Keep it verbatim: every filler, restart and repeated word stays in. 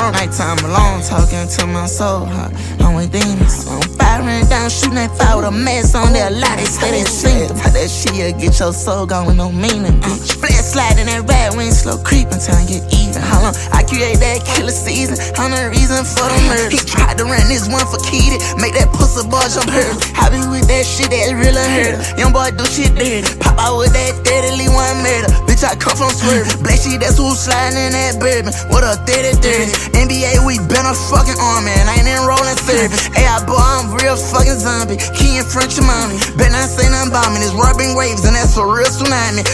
strong. Nighttime alone, talking to my soul. Huh? I'm with demons. I'm firing down, shooting that fire with a mess on there. A lot they say they seen them. How that shit get your soul gone with no meaning, bitch. Flat sliding that rad wing, slow creeping till I get even. How long I create that killer season? I'm the reason for the murder. He tried to run this one for Keedy, make that pussy boy jump hurt. I be with that shit that really hurt. Young boy do shit dirty. Pop out with that deadly one murder. Bitch, I come from Swerve. Black shit, that's who's sliding in that bourbon. What a thirty thirty. N B A, we been a fucking army, and I ain't enrolling service. Hey, I boy, I'm real fucking zombie. Key in French, your mommy. Bet not say nothing about me. This rubbing waves, and that's a real tsunami.